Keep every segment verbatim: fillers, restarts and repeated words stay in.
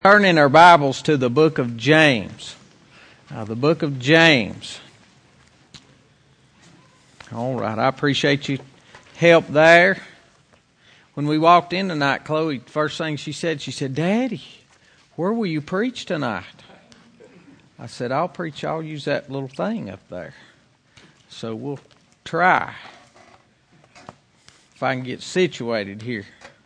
Turn in our Bibles to the book of James. Uh, the book of James. All right, I appreciate you help there. When we walked in tonight, Chloe, first thing she said, she said, "Daddy, where will you preach tonight?" I said, "I'll preach, I'll use that little thing up there." So we'll try if I can get situated here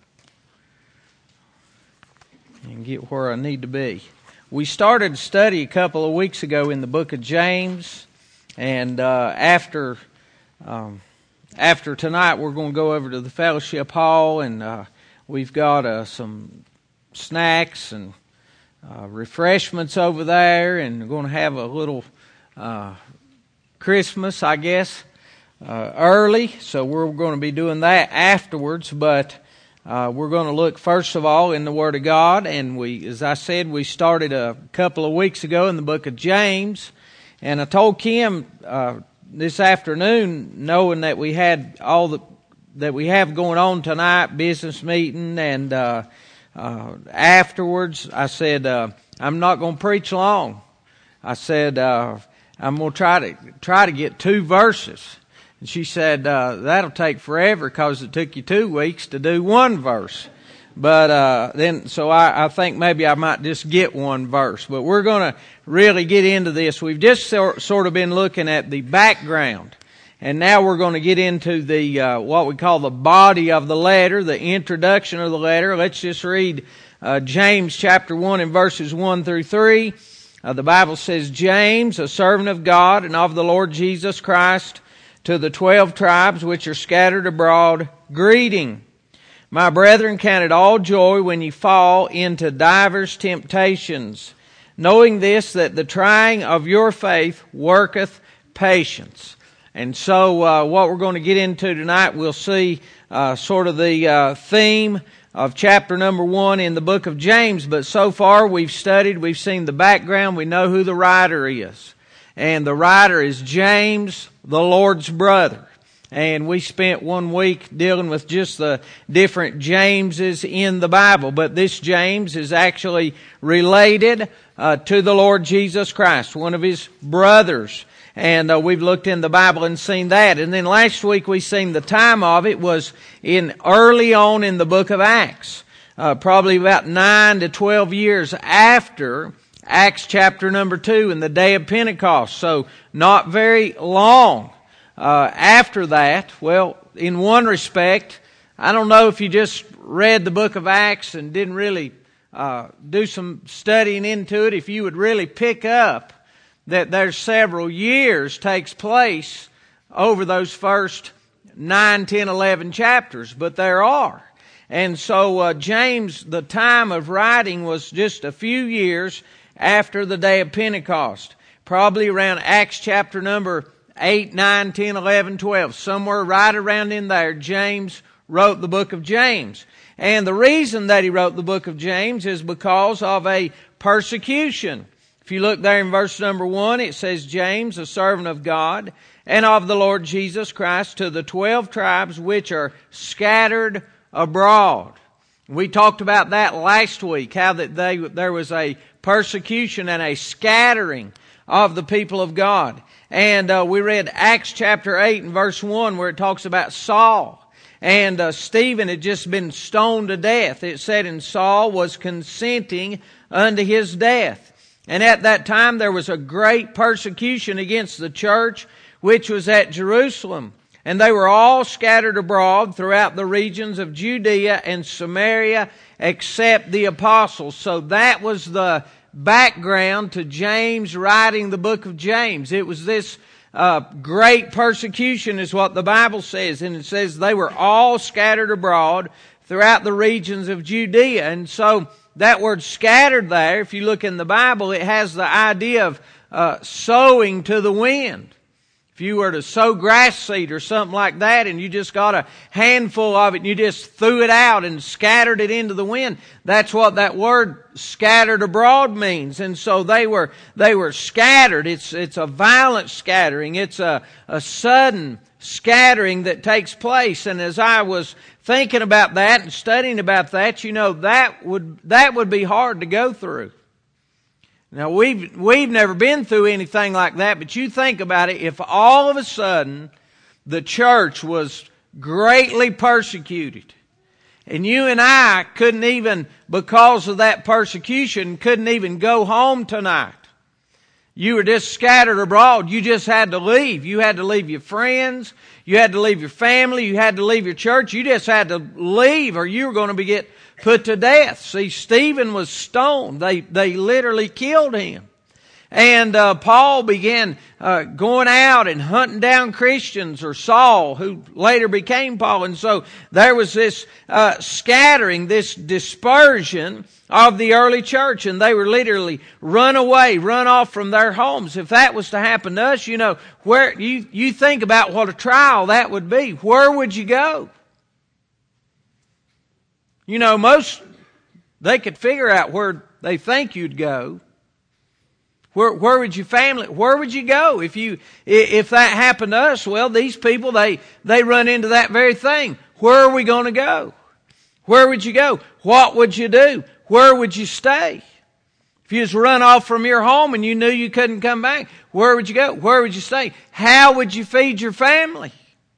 and get where I need to be. We started a study a couple of weeks ago in the book of James, and uh, after um, after tonight, we're going to go over to the fellowship hall, and uh, we've got uh, some snacks and uh, refreshments over there, and we're going to have a little uh, Christmas, I guess, uh, early. So we're going to be doing that afterwards, but Uh, we're going to look first of all in the Word of God, and we, as I said, we started a couple of weeks ago in the book of James, and I told Kim uh, this afternoon, knowing that we had all the that we have going on tonight, business meeting, and uh, uh, afterwards, I said uh, I'm not going to preach long. I said uh, I'm going to try to try to get two verses. And she said, uh, that'll take forever because it took you two weeks to do one verse. But uh, then, so I, I think maybe I might just get one verse. But we're going to really get into this. We've just sort, sort of been looking at the background. And now we're going to get into the uh, what we call the body of the letter, the introduction of the letter. Let's just read uh, James chapter one and verses one through three. Uh, the Bible says, "James, a servant of God and of the Lord Jesus Christ, to the twelve tribes which are scattered abroad, greeting. My brethren, count it all joy when ye fall into divers temptations, knowing this, that the trying of your faith worketh patience." And so uh, what we're going to get into tonight, we'll see uh, sort of the uh, theme of chapter number one in the book of James. But so far we've studied, we've seen the background, we know who the writer is. And the writer is James, the Lord's brother. And we spent one week dealing with just the different Jameses in the Bible. But this James is actually related uh, to the Lord Jesus Christ, one of his brothers. And uh, we've looked in the Bible and seen that. And then last week we seen the time of it was in early on in the book of Acts. Uh, probably about nine to twelve years after Acts chapter number two and the day of Pentecost. So not very long uh, after that. Well, in one respect, I don't know if you just read the book of Acts and didn't really uh, do some studying into it, if you would really pick up that there's several years takes place over those first nine, ten, eleven chapters. But there are. And so uh, James, the time of writing was just a few years after the day of Pentecost. Probably around Acts chapter number eight, nine, ten, eleven, twelve. Somewhere right around in there, James wrote the book of James. And the reason that he wrote the book of James is because of a persecution. If you look there in verse number one, it says, "James, a servant of God and of the Lord Jesus Christ, to the twelve tribes which are scattered abroad." We talked about that last week, how that they, there was a persecution and a scattering of the people of God. And uh, we read Acts chapter eight and verse one where it talks about Saul. And uh, Stephen had just been stoned to death. It said, "And Saul was consenting unto his death." And at that time there was a great persecution against the church which was at Jerusalem. And they were all scattered abroad throughout the regions of Judea and Samaria, except the apostles. So that was the background to James writing the book of James. It was this uh, great persecution is what the Bible says. And it says they were all scattered abroad throughout the regions of Judea. And so that word scattered there, if you look in the Bible, it has the idea of uh, sowing to the wind. If you were to sow grass seed or something like that and you just got a handful of it and you just threw it out and scattered it into the wind, that's what that word scattered abroad means. And so they were they were scattered. It's it's a violent scattering. It's a, a sudden scattering that takes place. And as I was thinking about that and studying about that, you know, that would, that would be hard to go through. Now, we've, we've never been through anything like that, but you think about it, if all of a sudden the church was greatly persecuted, and you and I couldn't even, because of that persecution, couldn't even go home tonight. You were just scattered abroad. You just had to leave. You had to leave your friends. You had to leave your family. You had to leave your church. You just had to leave or you were going to be get put to death. See, Stephen was stoned. They, they literally killed him. And uh, Paul began uh, going out and hunting down Christians, or Saul, who later became Paul. And so there was this uh, scattering, this dispersion of the early church, and they were literally run away, run off from their homes. If that was to happen to us, you know, where you, you think about what a trial that would be. Where would you go? You know, most, they could figure out where they think you'd go. Where, where would your family, where would you go if you, if that happened to us? Well, these people, they, they run into that very thing. Where are we going to go? Where would you go? What would you do? Where would you stay? If you just run off from your home and you knew you couldn't come back, where would you go? Where would you stay? How would you feed your family?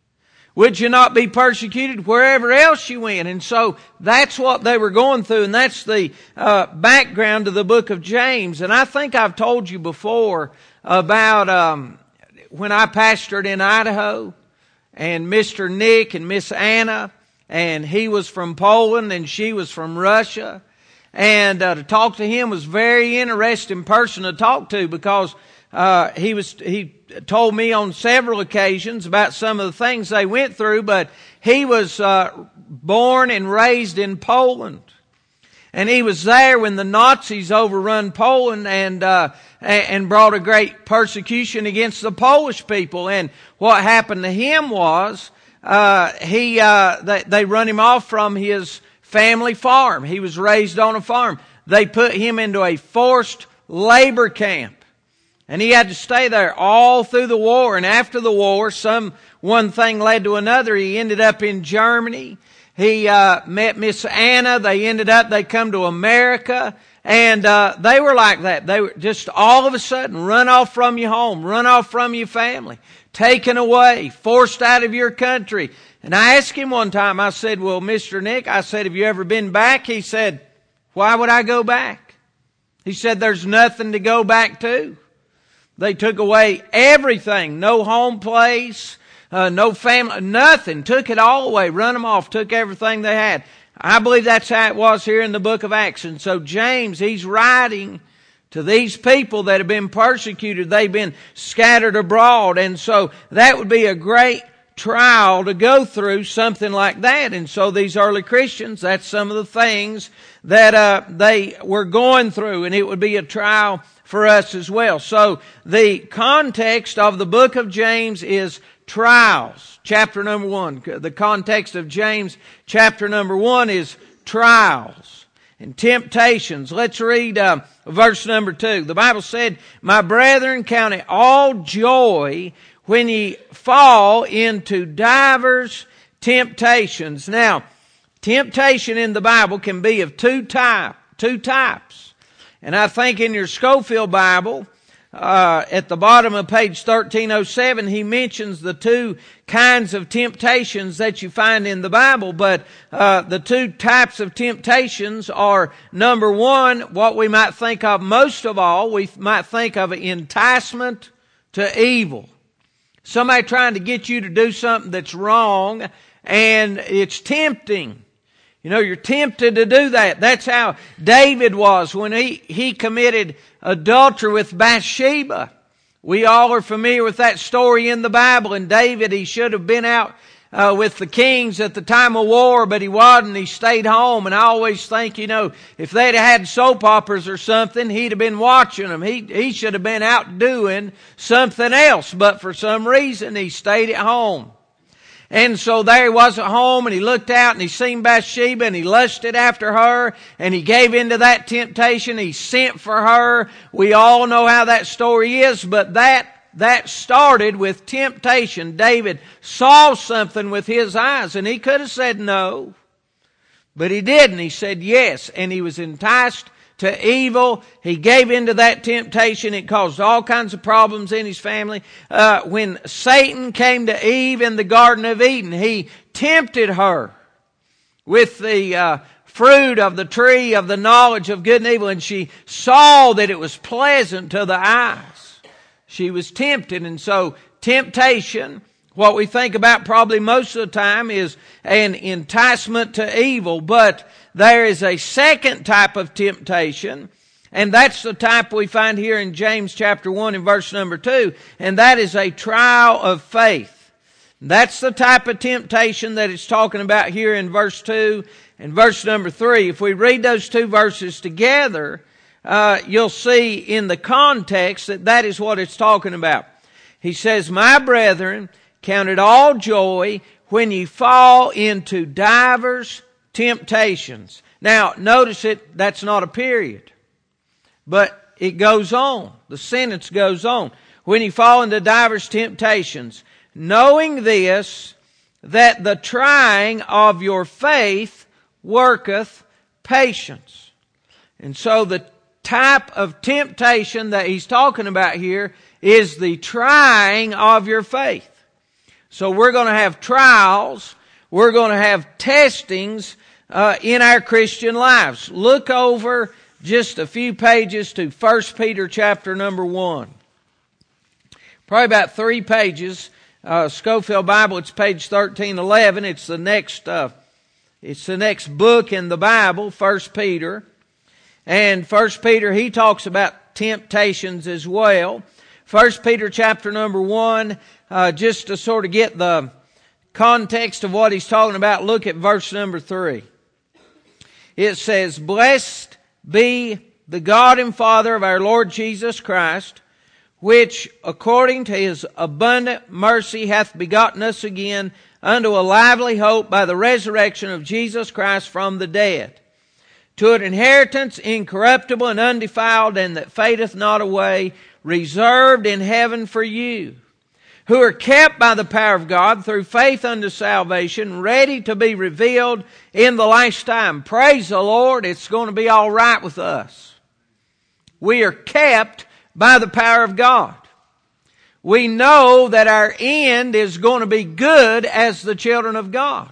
Would you not be persecuted wherever else you went? And so that's what they were going through, and that's the uh, background to the book of James. And I think I've told you before about um, when I pastored in Idaho, and Mister Nick and Miss Anna, and he was from Poland and she was from Russia. And uh, to talk to him was a very interesting person to talk to, because uh, he was he told me on several occasions about some of the things they went through, but he was uh, born and raised in Poland. And he was there when the Nazis overrun Poland and uh, and brought a great persecution against the Polish people. And what happened to him was uh, he uh, they, they run him off from his family farm. He was raised on a farm. They put him into a forced labor camp. And he had to stay there all through the war. And after the war, some one thing led to another. He ended up in Germany. He uh, met Miss Anna. They ended up, they come to America. And uh, they were like that. They were just all of a sudden run off from your home, run off from your family, taken away, forced out of your country. And I asked him one time, I said, well, Mister Nick, I said, have you ever been back? He said, why would I go back? He said, there's nothing to go back to. They took away everything, no home place, uh, no family, nothing. Took it all away, run them off, took everything they had. I believe that's how it was here in the book of Acts. And so James, he's writing to these people that have been persecuted. They've been scattered abroad. And so that would be a great trial to go through, something like that. And so these early Christians, that's some of the things that uh, they were going through. And it would be a trial for us as well. So the context of the book of James is trials. Chapter number one. The context of James chapter number one is trials and temptations. Let's read uh, verse number two. The Bible said, my brethren, count it all joy when ye fall into divers temptations. Now, temptation in the Bible can be of two type, two types. And I think in your Scofield Bible, uh, at the bottom of page thirteen oh seven, he mentions the two kinds of temptations that you find in the Bible. But uh, the two types of temptations are, number one, what we might think of most of all, we might think of enticement to evil. Somebody trying to get you to do something that's wrong, and it's tempting. You know, you're tempted to do that. That's how David was when he, he committed adultery with Bathsheba. We all are familiar with that story in the Bible. And David, he should have been out uh, with the kings at the time of war, but he wasn't. He stayed home. And I always think, you know, if they'd had soap operas or something, he'd have been watching them. He, he should have been out doing something else. But for some reason, he stayed at home. And so there he was at home, and he looked out and he seen Bathsheba and he lusted after her, and he gave into that temptation. He sent for her. We all know how that story is, but that that started with temptation. David saw something with his eyes, and he could have said no, but he didn't. He said yes, and he was enticed to evil. He gave into that temptation. It caused all kinds of problems in his family. Uh, when Satan came to Eve in the Garden of Eden, he tempted her with the uh, fruit of the tree of the knowledge of good and evil, and she saw that it was pleasant to the eyes. She was tempted, and so temptation, what we think about probably most of the time, is an enticement to evil. But there is a second type of temptation, and that's the type we find here in James chapter one and verse number two, and that is a trial of faith. That's the type of temptation that it's talking about here in verse two and verse number three. If we read those two verses together, uh, you'll see in the context that that is what it's talking about. He says, "My brethren, count it all joy when ye fall into divers temptations." Now, notice it, that's not a period, but it goes on. The sentence goes on. "When ye fall into divers temptations, knowing this, that the trying of your faith worketh patience." And so the type of temptation that he's talking about here is the trying of your faith. So we're going to have trials, we're going to have testings uh, in our Christian lives. Look over just a few pages to First Peter chapter number one. Probably about three pages. Uh, Scofield Bible, it's page thirteen eleven. It's the next, uh, it's the next book in the Bible, First Peter. And First Peter, he talks about temptations as well. First Peter chapter number one, uh, just to sort of get the context of what he's talking about, look at verse number three. It says, "Blessed be the God and Father of our Lord Jesus Christ, which according to His abundant mercy hath begotten us again unto a lively hope by the resurrection of Jesus Christ from the dead, to an inheritance incorruptible and undefiled, and that fadeth not away, reserved in heaven for you, who are kept by the power of God through faith unto salvation, ready to be revealed in the last time." Praise the Lord, it's going to be all right with us. We are kept by the power of God. We know that our end is going to be good as the children of God.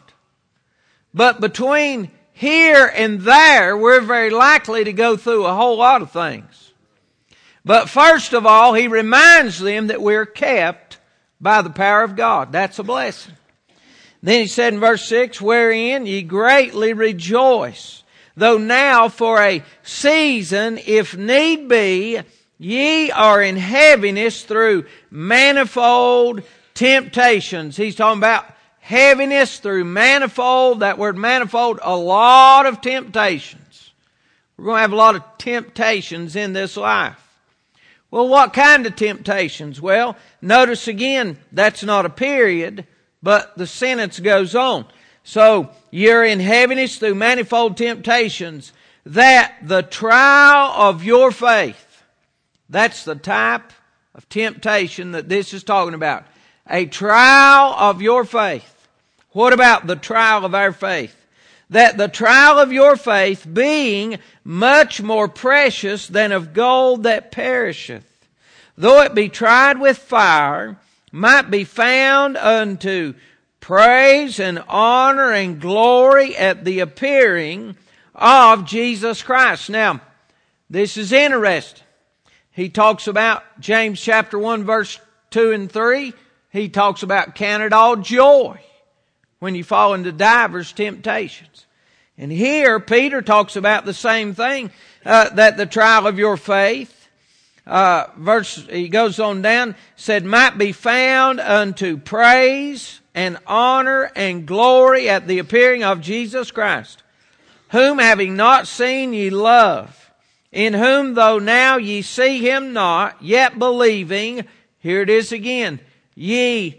But between here and there, we're very likely to go through a whole lot of things. But first of all, he reminds them that we're kept by the power of God. That's a blessing. Then he said in verse six, "Wherein ye greatly rejoice, though now for a season, if need be, ye are in heaviness through manifold temptations." He's talking about heaviness through manifold. That word manifold, a lot of temptations. We're going to have a lot of temptations in this life. Well, what kind of temptations? Well, notice again, that's not a period, but the sentence goes on. So, you're in heaviness through manifold temptations, that the trial of your faith, that's the type of temptation that this is talking about. A trial of your faith. What about the trial of our faith? That the trial of your faith, being much more precious than of gold that perisheth, though it be tried with fire, might be found unto praise and honor and glory at the appearing of Jesus Christ. Now, this is interesting. He talks about James chapter one verse two and three. He talks about count it all joy when you fall into divers temptations. And here Peter talks about the same thing, uh, that the trial of your faith, uh, verse, he goes on down, said might be found unto praise and honor and glory at the appearing of Jesus Christ, whom having not seen ye love, in whom though now ye see him not, yet believing, here it is again, ye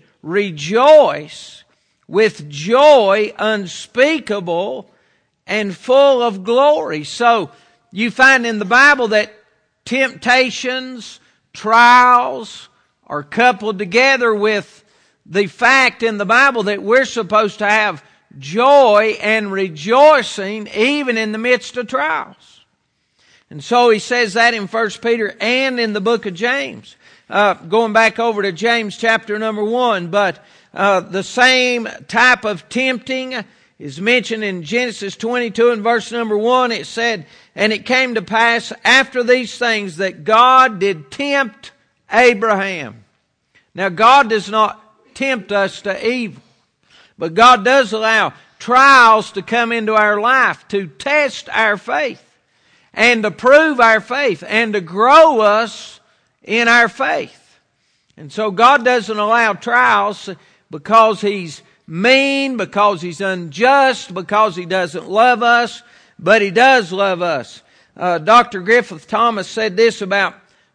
rejoice with joy unspeakable and full of glory. So you find in the Bible that temptations, trials, are coupled together with the fact in the Bible that we're supposed to have joy and rejoicing even in the midst of trials. And so he says that in First Peter and in the book of James. Uh, going back over to James chapter number one, but uh, the same type of tempting is mentioned in Genesis twenty-two and verse number one. It said, "And it came to pass after these things that God did tempt Abraham." Now God does not tempt us to evil, but God does allow trials to come into our life to test our faith and to prove our faith and to grow us in our faith. And so God doesn't allow trials because He's mean, because He's unjust, because He doesn't love us, but He does love us. Uh, Doctor Griffith Thomas said this about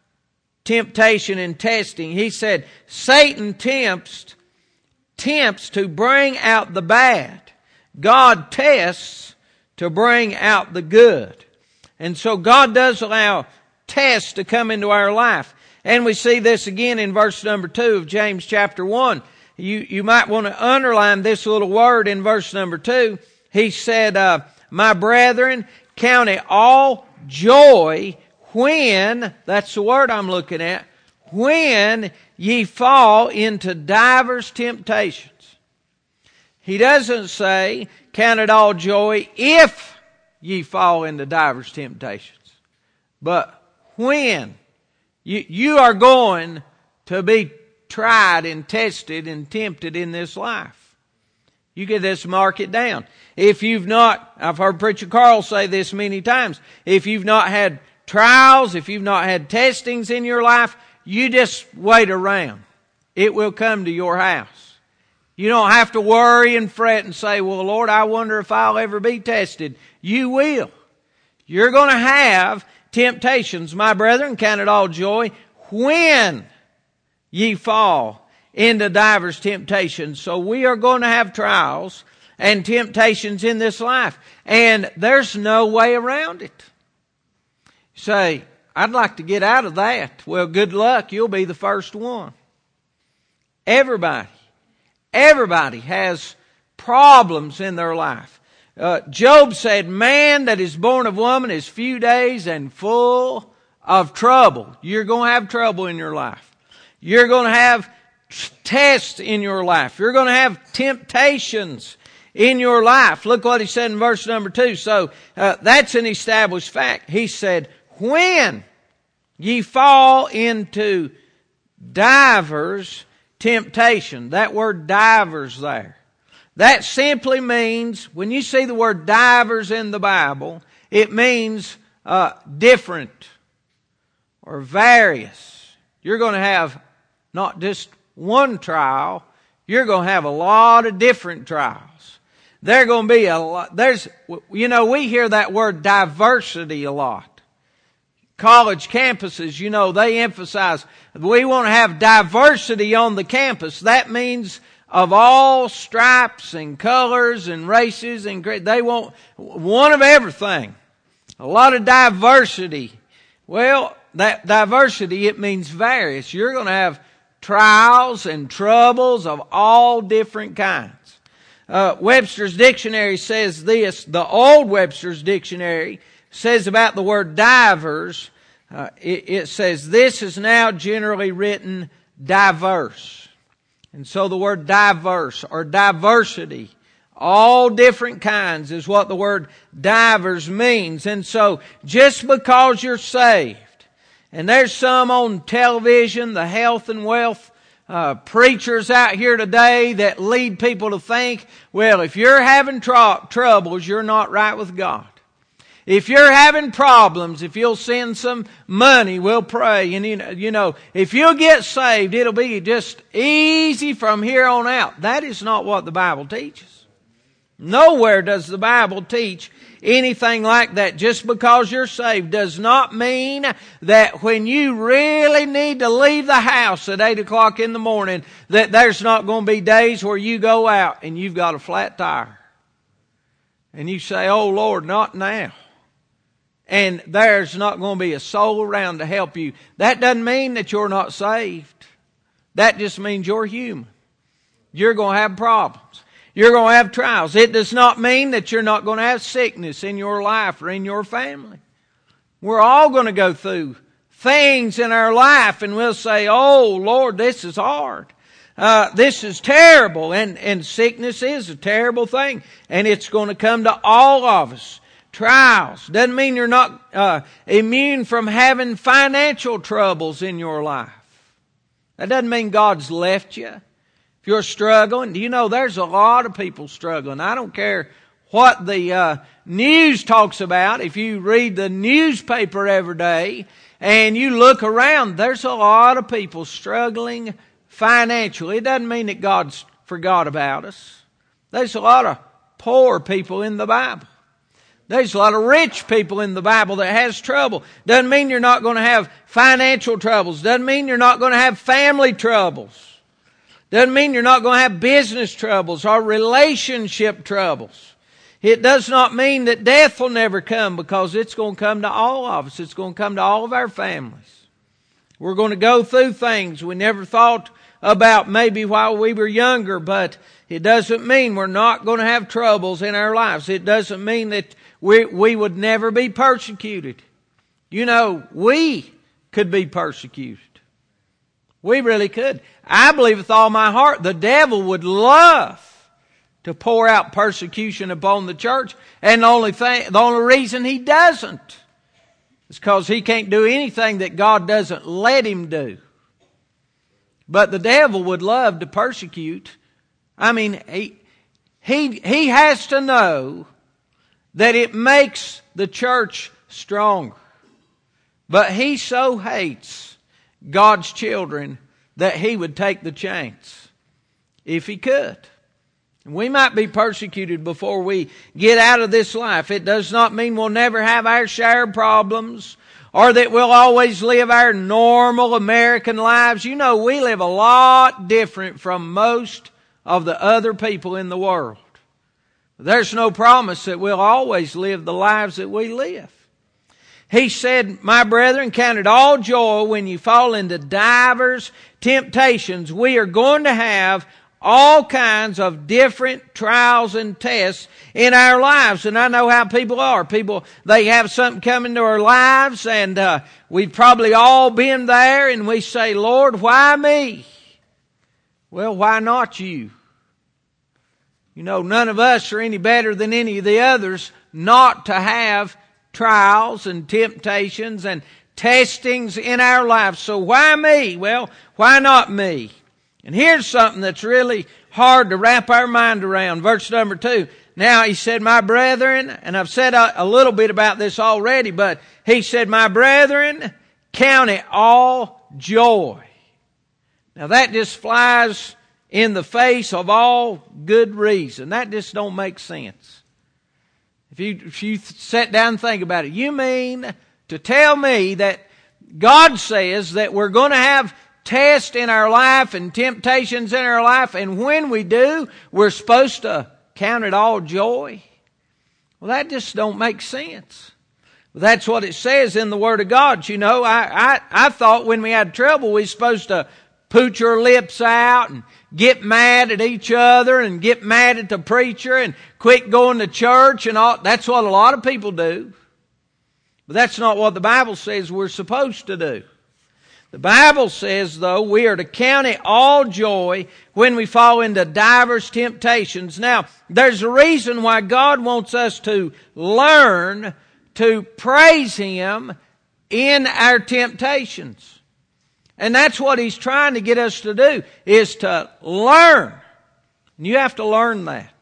temptation and testing. He said, Satan tempts, tempts to bring out the bad. God tests to bring out the good. And so God does allow tests to come into our life. And we see this again in verse number two of James chapter one. You, you might want to underline this little word in verse number two. He said, uh, "My brethren, count it all joy when," that's the word I'm looking at, "when ye fall into divers temptations." He doesn't say, count it all joy if ye fall into divers temptations. But when you, you are going to be tried and tested and tempted in this life. You can just mark it down. If you've not, I've heard Preacher Carl say this many times, if you've not had trials, if you've not had testings in your life, you just wait around. It will come to your house. You don't have to worry and fret and say, well, Lord, I wonder if I'll ever be tested. You will. You're going to have temptations. My brethren, count it all joy when ye fall into divers temptations. So we are going to have trials and temptations in this life. And there's no way around it. You say, I'd like to get out of that. Well, good luck. You'll be the first one. Everybody, everybody has problems in their life. Uh, Job said, man that is born of woman is few days and full of trouble. You're going to have trouble in your life. You're going to have tests in your life. You're going to have temptations in your life. Look what he said in verse number two. So uh, that's an established fact. He said, when ye fall into divers temptation. That word divers there. That simply means, when you see the word divers in the Bible, it means uh, different or various. You're going to have not just one trial, you're going to have a lot of different trials. There are going to be a lot, there's, you know, we hear that word diversity a lot. College campuses, you know, they emphasize, we want to have diversity on the campus. That means of all stripes and colors and races and they want one of everything. A lot of diversity. Well, that diversity, it means various. You're going to have trials and troubles of all different kinds. Uh, Webster's Dictionary says this, the old Webster's Dictionary says about the word divers, uh, it, it says this is now generally written diverse. And so the word diverse or diversity, all different kinds is what the word divers means. And so just because you're saved, and there's some on television, the health and wealth uh, preachers out here today that lead people to think, well, if you're having tr- troubles, you're not right with God. If you're having problems, if you'll send some money, we'll pray. And you know, you know, if you'll get saved, it'll be just easy from here on out. That is not what the Bible teaches. Nowhere does the Bible teach anything like that. Just because you're saved does not mean that when you really need to leave the house at eight o'clock in the morning, that there's not going to be days where you go out and you've got a flat tire. And you say, oh Lord, not now. And there's not going to be a soul around to help you. That doesn't mean that you're not saved. That just means you're human. You're going to have problems. You're going to have trials. It does not mean that you're not going to have sickness in your life or in your family. We're all going to go through things in our life and we'll say, oh, Lord, this is hard. Uh, this is terrible. And, and sickness is a terrible thing. And it's going to come to all of us. Trials. Doesn't mean you're not uh, immune from having financial troubles in your life. That doesn't mean God's left you. If you're struggling, do you know there's a lot of people struggling? I don't care what the uh, news talks about. If you read the newspaper every day and you look around, there's a lot of people struggling financially. It doesn't mean that God's forgot about us. There's a lot of poor people in the Bible. There's a lot of rich people in the Bible that has trouble. Doesn't mean you're not going to have financial troubles. Doesn't mean you're not going to have family troubles. Doesn't mean you're not going to have business troubles or relationship troubles. It does not mean that death will never come, because it's going to come to all of us. It's going to come to all of our families. We're going to go through things we never thought about maybe while we were younger, but it doesn't mean we're not going to have troubles in our lives. It doesn't mean that we, we would never be persecuted. You know, we could be persecuted. We really could. I believe with all my heart the devil would love to pour out persecution upon the church. And the only thing, the only reason he doesn't is because he can't do anything that God doesn't let him do. But the devil would love to persecute. I mean, he, he, he has to know that it makes the church stronger. But he so hates God's children that he would take the chance if he could. We might be persecuted before we get out of this life. It does not mean we'll never have our share of problems or that we'll always live our normal American lives. You know, we live a lot different from most of the other people in the world. There's no promise that we'll always live the lives that we live. He said, my brethren, count it all joy when you fall into divers temptations. We are going to have all kinds of different trials and tests in our lives. And I know how people are. People, they have something come into our lives, and uh, we've probably all been there, and we say, Lord, why me? Well, why not you? You know, none of us are any better than any of the others not to have trials and temptations and testings in our lives. So why me? Well, why not me? And here's something that's really hard to wrap our mind around. Verse number two. Now he said, my brethren, and I've said a, a little bit about this already, but he said, my brethren, count it all joy. Now that just flies in the face of all good reason. That just don't make sense. If you, if you sit down and think about it, you mean to tell me that God says that we're going to have tests in our life and temptations in our life, and when we do, we're supposed to count it all joy? Well, that just don't make sense. That's what it says in the Word of God. You know, I, I, I thought when we had trouble, we were supposed to pooch our lips out and get mad at each other and get mad at the preacher and quit going to church and all. That's what a lot of people do. But that's not what the Bible says we're supposed to do. The Bible says, though, we are to count it all joy when we fall into divers temptations. Now, there's a reason why God wants us to learn to praise Him in our temptations. And that's what He's trying to get us to do, is to learn. And you have to learn that.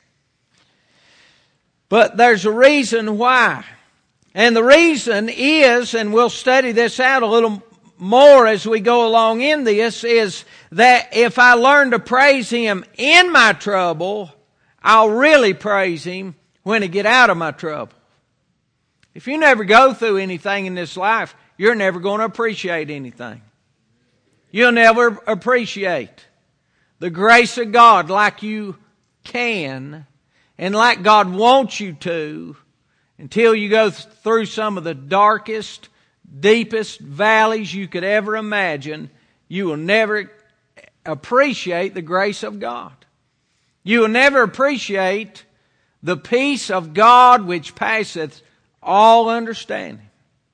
But there's a reason why. And the reason is, and we'll study this out a little more as we go along in this, is that if I learn to praise Him in my trouble, I'll really praise Him when I get out of my trouble. If you never go through anything in this life, you're never going to appreciate anything. You'll never appreciate the grace of God like you can and like God wants you to until you go through some of the darkest, deepest valleys you could ever imagine. You will never appreciate the grace of God. You will never appreciate the peace of God which passeth all understanding.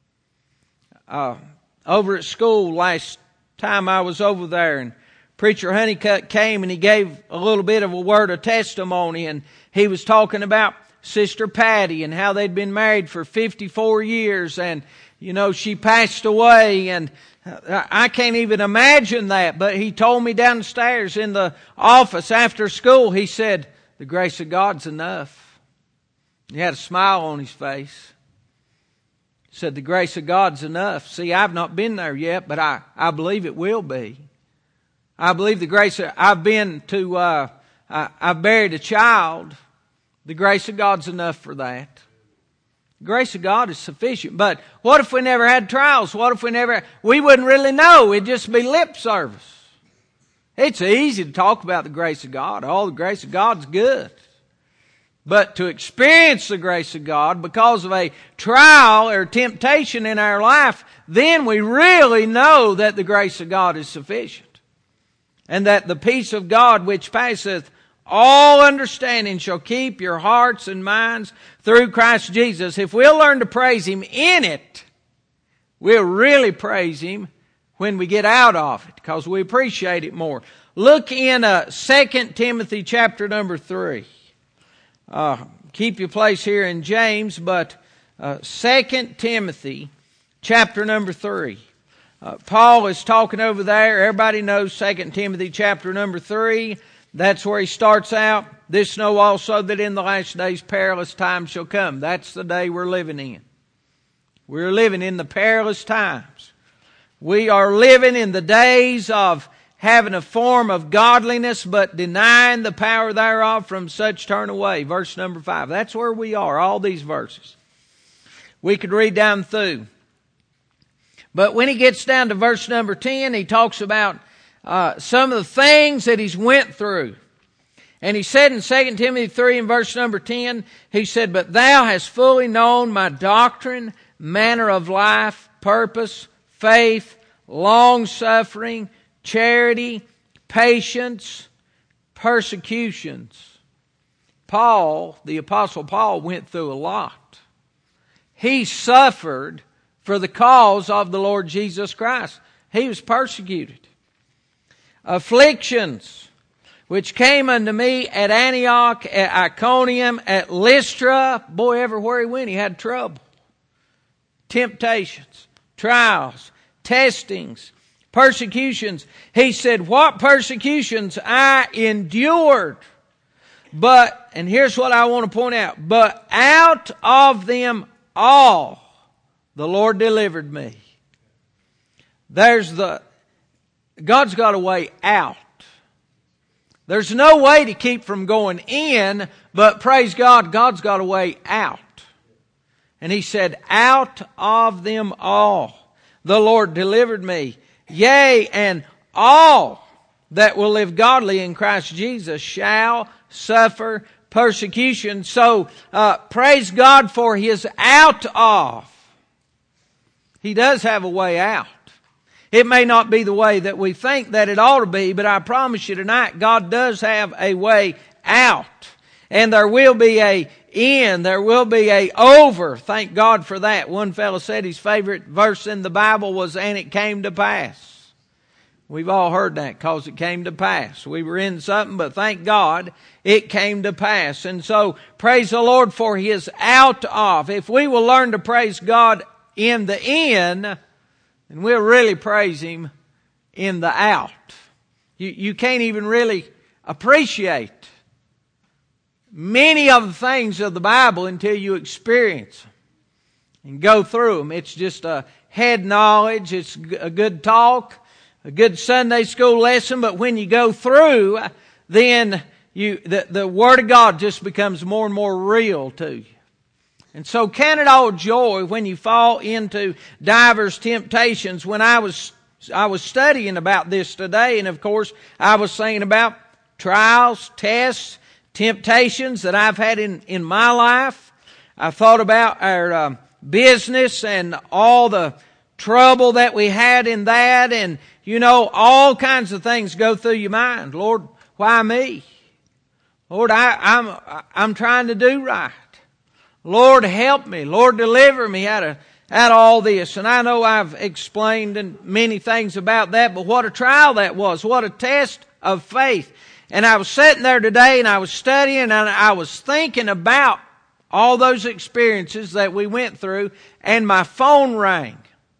Uh, over at school last time I was over there, and Preacher Honeycutt came and he gave a little bit of a word of testimony, and he was talking about Sister Patty and how they'd been married for fifty-four years, and you know, she passed away, and I can't even imagine that. But he told me downstairs in the office after school, he said, the grace of God's enough. He had a smile on his face. He said, the grace of God's enough. See, I've not been there yet, but I, I believe it will be. I believe the grace of, I've been to, uh, I, I've buried a child. The grace of God's enough for that. The grace of God is sufficient. But what if we never had trials? What if we never, we wouldn't really know. It'd just be lip service. It's easy to talk about the grace of God. Oh, the grace of God's good. But to experience the grace of God because of a trial or temptation in our life, then we really know that the grace of God is sufficient. And that the peace of God which passeth all understanding shall keep your hearts and minds through Christ Jesus. If we'll learn to praise Him in it, we'll really praise Him when we get out of it, because we appreciate it more. Look in uh, Second Timothy chapter number three. Uh, keep your place here in James, but uh, Second Timothy chapter number three. Uh, Paul is talking over there. Everybody knows Second Timothy chapter number three. That's where he starts out. This know also that in the last days perilous times shall come. That's the day we're living in. We're living in the perilous times. We are living in the days of having a form of godliness, but denying the power thereof, from such turn away. Verse number five. That's where we are, all these verses. We could read down through. But when he gets down to verse number ten, he talks about Uh, some of the things that he's went through. And he said in Second Timothy three and verse number ten, he said, but thou hast fully known my doctrine, manner of life, purpose, faith, long-suffering, charity, patience, persecutions. Paul, the Apostle Paul, went through a lot. He suffered for the cause of the Lord Jesus Christ. He was persecuted. Afflictions, which came unto me at Antioch, at Iconium, at Lystra. Boy, everywhere he went, he had trouble. Temptations, trials, testings, persecutions. He said, what persecutions I endured. But, and here's what I want to point out, but out of them all, the Lord delivered me. There's the, God's got a way out. There's no way to keep from going in, but praise God, God's got a way out. And he said, out of them all, the Lord delivered me. Yea, and all that will live godly in Christ Jesus shall suffer persecution. So, uh, praise God for His out of. He does have a way out. It may not be the way that we think that it ought to be, but I promise you tonight, God does have a way out. And there will be a in, there will be a over. Thank God for that. One fellow said his favorite verse in the Bible was, and it came to pass. We've all heard that because it came to pass. We were in something, but thank God it came to pass. And so praise the Lord for His out of. If we will learn to praise God in the in, and we'll really praise Him in the out. You, you can't even really appreciate many of the things of the Bible until you experience them and go through them. It's just a head knowledge. It's a good talk, a good Sunday school lesson. But when you go through, then you the, the Word of God just becomes more and more real to you. And so count it all joy when you fall into divers temptations. When I was I was studying about this today, and of course I was saying about trials, tests, temptations that I've had in, in my life. I thought about our um, business and all the trouble that we had in that, and you know, all kinds of things go through your mind. Lord, why me? Lord, I, I'm I'm trying to do right. Lord, help me. Lord, deliver me out of out of all this. And I know I've explained and many things about that, but what a trial that was. What a test of faith. And I was sitting there today and I was studying and I was thinking about all those experiences that we went through, and my phone rang.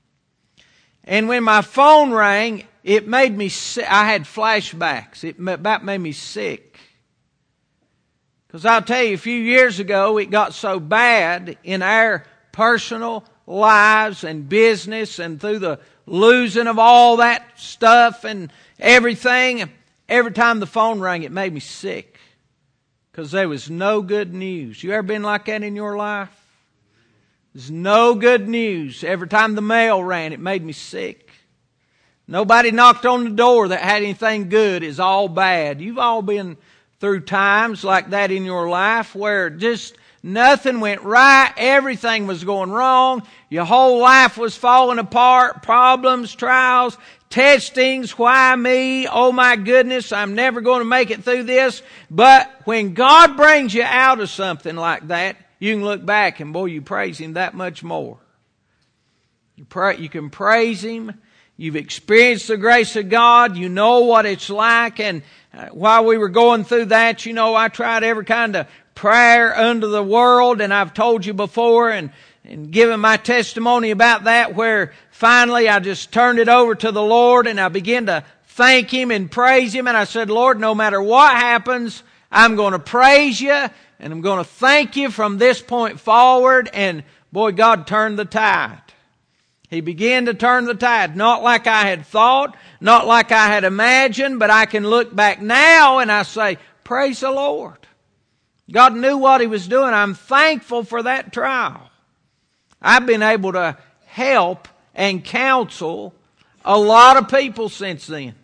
And when my phone rang, it made me sick. I had flashbacks. It about made me sick. Because I'll tell you, a few years ago, it got so bad in our personal lives and business and through the losing of all that stuff and everything. Every time the phone rang, it made me sick. Because there was no good news. You ever been like that in your life? There's no good news. Every time the mail rang, it made me sick. Nobody knocked on the door that had anything good. It's all bad. You've all been through times like that in your life where just nothing went right. Everything was going wrong. Your whole life was falling apart. Problems, trials, testings. Why me? Oh my goodness, I'm never going to make it through this. But when God brings you out of something like that, you can look back and boy, you praise Him that much more. You pray, you can praise Him. You've experienced the grace of God. You know what it's like. And uh, while we were going through that, you know, I tried every kind of prayer under the world. And I've told you before and, and given my testimony about that, where finally I just turned it over to the Lord and I began to thank Him and praise Him. And I said, Lord, no matter what happens, I'm going to praise You and I'm going to thank You from this point forward. And boy, God turned the tide. He began to turn the tide, not like I had thought, not like I had imagined, but I can look back now and I say, praise the Lord. God knew what He was doing. I'm thankful for that trial. I've been able to help and counsel a lot of people since then.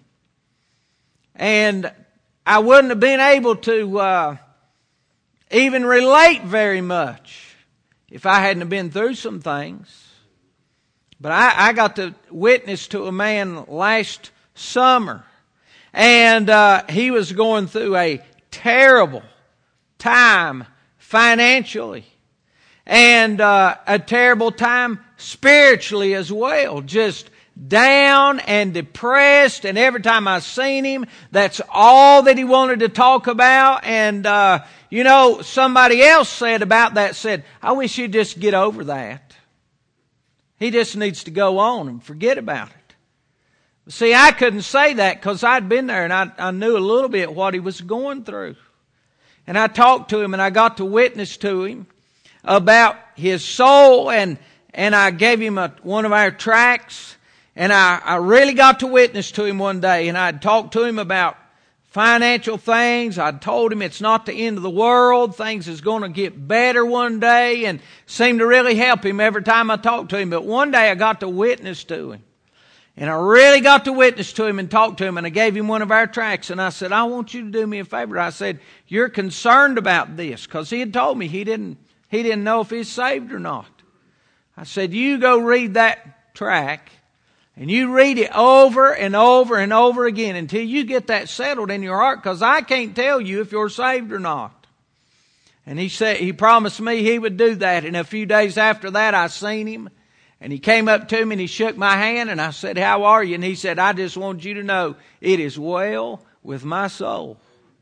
And I wouldn't have been able to uh, even relate very much if I hadn't been through some things. But I, I got to witness to a man last summer. And uh, he was going through a terrible time financially. And uh, a terrible time spiritually as well. Just down and depressed. And every time I seen him, that's all that he wanted to talk about. And, uh, you know, somebody else said about that, said, I wish you'd just get over that. He just needs to go on and forget about it. See, I couldn't say that because I'd been there and I, I knew a little bit what he was going through. And I talked to him and I got to witness to him about his soul, and and I gave him a, one of our tracts, and I, I really got to witness to him one day, and I'd talked to him about financial things. I told him it's not the end of the world. Things is going to get better one day, and seemed to really help him every time I talked to him. But one day I got to witness to him. And I really got to witness to him and talk to him, and I gave him one of our tracts, and I said, I want you to do me a favor. I said, you're concerned about this, because he had told me he didn't, he didn't know if he's saved or not. I said, you go read that tract, and you read it over and over and over again until you get that settled in your heart, because I can't tell you if you're saved or not. And he said, he promised me he would do that. And a few days after that, I seen him, and he came up to me and he shook my hand, and I said, how are you? And he said, I just want you to know it is well with my soul.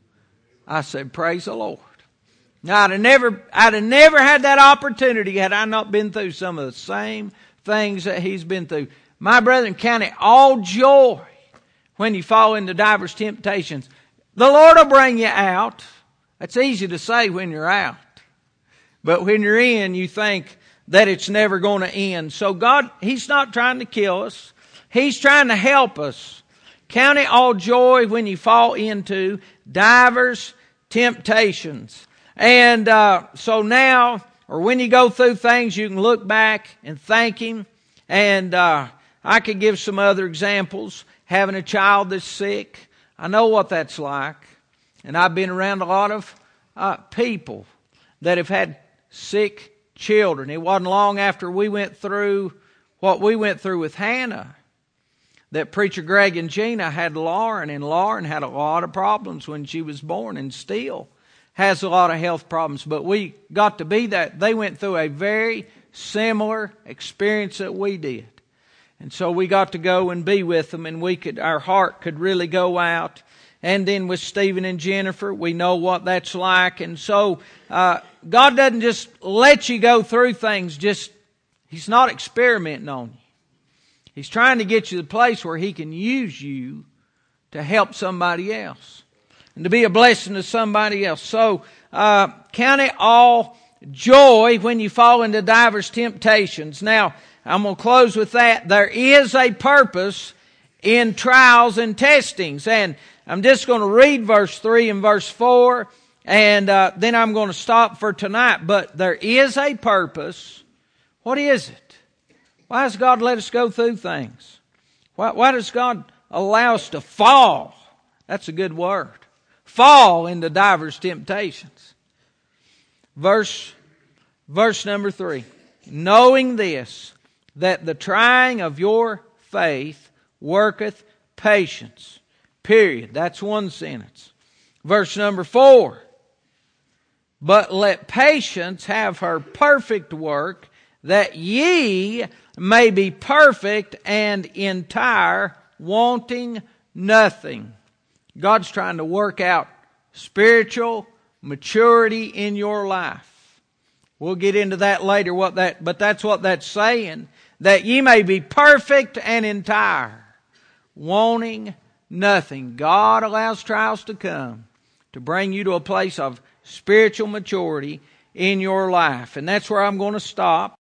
I said, praise the Lord. Now, I'd have never, I'd have never had that opportunity had I not been through some of the same things that he's been through. My brethren, count it all joy when you fall into diverse temptations. The Lord will bring you out. It's easy to say when you're out. But when you're in, you think that it's never going to end. So God, He's not trying to kill us. He's trying to help us. Count it all joy when you fall into diverse temptations. And uh, so now, or when you go through things, you can look back and thank Him. And uh, I could give some other examples. Having a child that's sick. I know what that's like. And I've been around a lot of uh, people that have had sick children. It wasn't long after we went through what we went through with Hannah. That Preacher Greg and Gina had Lauren, and Lauren had a lot of problems when she was born and still has a lot of health problems. But we got to be that. They went through a very similar experience that we did. And so we got to go and be with them, and we could, our heart could really go out. And then with Stephen and Jennifer, we know what that's like. And so uh, God doesn't just let you go through things, just He's not experimenting on you. He's trying to get you to the place where He can use you to help somebody else and to be a blessing to somebody else. So uh, count it all joy when you fall into divers temptations. Now, I'm going to close with that. There is a purpose in trials and testings. And I'm just going to read verse three and verse four, and uh, then I'm going to stop for tonight. But there is a purpose. What is it? Why does God let us go through things? Why, why does God allow us to fall? That's a good word. Fall into divers temptations. Verse, verse number three. Knowing this, that the trying of your faith worketh patience. Period. That's one sentence. Verse number four. But let patience have her perfect work, that ye may be perfect and entire, wanting nothing. God's trying to work out spiritual maturity in your life. We'll get into that later, what that, but that's what that's saying. That ye may be perfect and entire, wanting nothing. God allows trials to come to bring you to a place of spiritual maturity in your life. And that's where I'm going to stop.